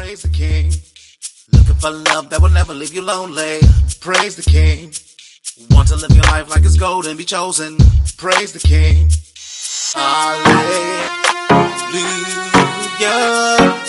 Praise the King. Looking for love that will never leave you lonely. Praise the King. Want to live your life like it's gold and be chosen. Praise the King. Hallelujah.